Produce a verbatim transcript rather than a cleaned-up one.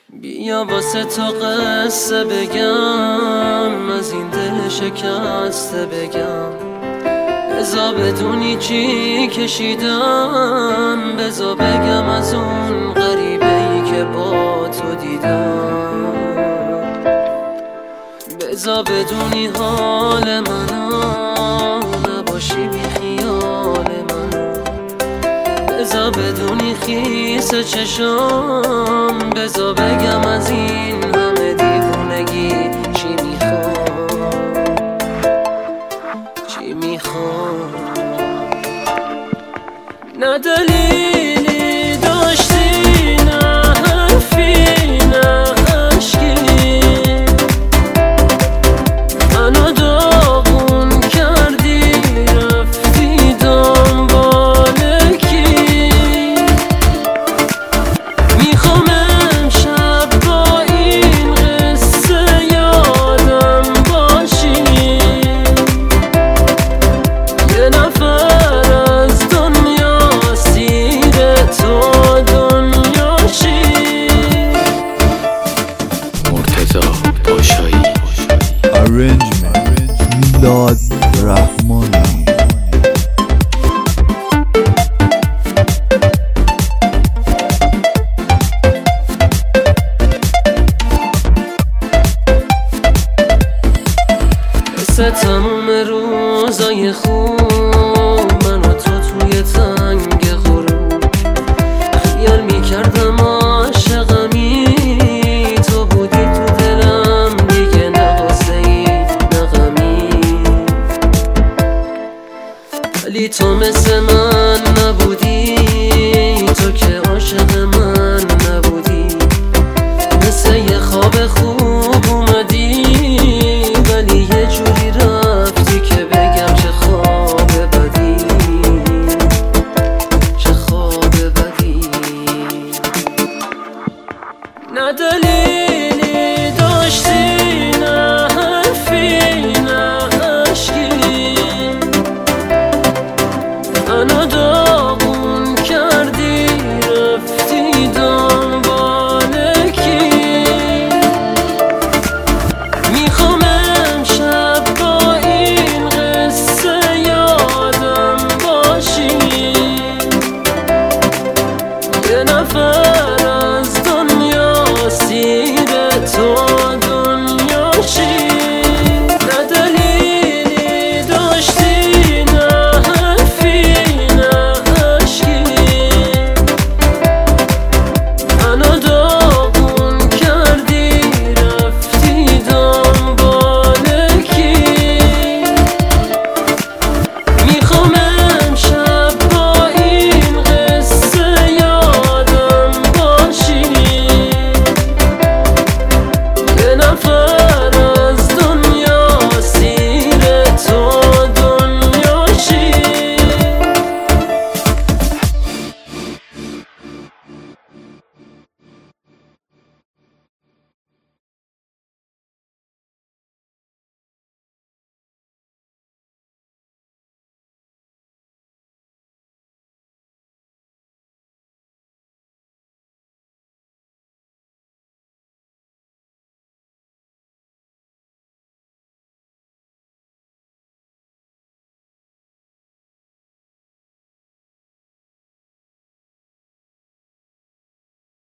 بیا واسه تو قصه بگم، از این دل شکسته بگم. بزا بدونی چی کشیدم، بزا بگم از اون غریبه ای که با تو دیدم. بزا بدونی حال منو، نباشی بی خیال منو. بزا بدونی خیس چشم، بزا بگم از این همه دیوونگی چی میخوام، چی میخوام. نه دلیلی داشتی، نه حرفی، نه عشقی، منو داغون کردی رفتی دنبال کی. میخوام امشب با این قصه یادم باشی، یه نفر از دنیا سیر تو دنیاشی. مرتضی پاشایی Arrangement میلاد رحمانی. مثل تموم روزای خوب من و تو توی تنگ غروب خیال میکردم عاشقمی، تو بودی تو دلم دیگه، نه غصه ای نه غمی. ولی تو مثل من نبودی، تو که عاشق من نبودی. مثل یه خواب خوب اومدی، ولی یه جوری رفتی که بگم چه خواب بدی، چه خواب بدی. نه دلیلی داشتی،